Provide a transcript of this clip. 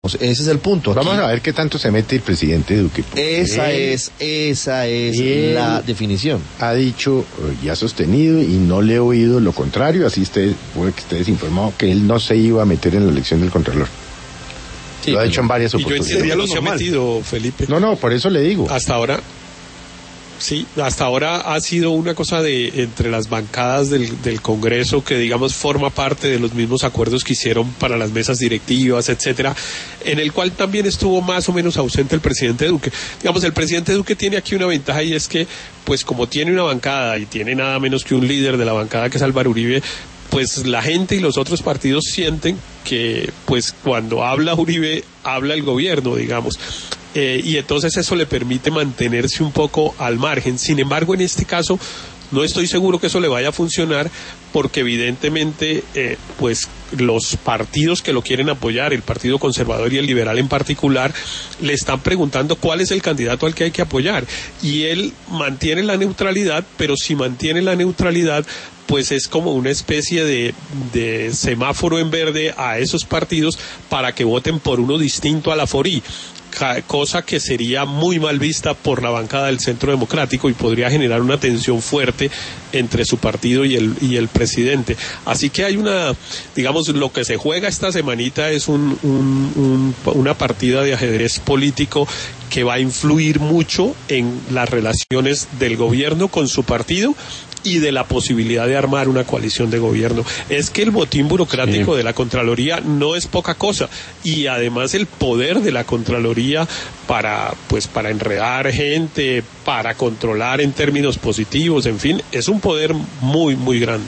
Ese es el punto. Vamos a ver qué tanto se mete el presidente Duque. Esa es la definición. Ha dicho y ha sostenido, y no le he oído lo contrario, así puede que esté desinformado, que él no se iba a meter en la elección del Contralor. Sí, lo ha dicho en varias oportunidades. Y yo entendería lo se ha metido, Felipe. No, por eso le digo. Hasta ahora ha sido una cosa entre las bancadas del Congreso que, digamos, forma parte de los mismos acuerdos que hicieron para las mesas directivas, etcétera, en el cual también estuvo más o menos ausente el presidente Duque. Digamos, el presidente Duque tiene aquí una ventaja, y es que, pues como tiene una bancada y tiene nada menos que un líder de la bancada, que es Álvaro Uribe, pues la gente y los otros partidos sienten que, pues, cuando habla Uribe, habla el gobierno, digamos. Y entonces eso le permite mantenerse un poco al margen. Sin embargo, en este caso, no estoy seguro que eso le vaya a funcionar, porque evidentemente, pues los partidos que lo quieren apoyar, el Partido Conservador y el Liberal en particular, le están preguntando cuál es el candidato al que hay que apoyar. Y él mantiene la neutralidad, pero si mantiene la neutralidad, pues es como una especie de semáforo en verde a esos partidos para que voten por uno distinto a la FORI, cosa que sería muy mal vista por la bancada del Centro Democrático y podría generar una tensión fuerte entre su partido y el presidente. Así que hay digamos, lo que se juega esta semanita es una partida de ajedrez político que va a influir mucho en las relaciones del gobierno con su partido y de la posibilidad de armar una coalición de gobierno. Es que el botín burocrático de la Contraloría no es poca cosa, y además el poder de la Contraloría para enredar gente, para controlar en términos positivos, en fin, es un poder muy, muy grande.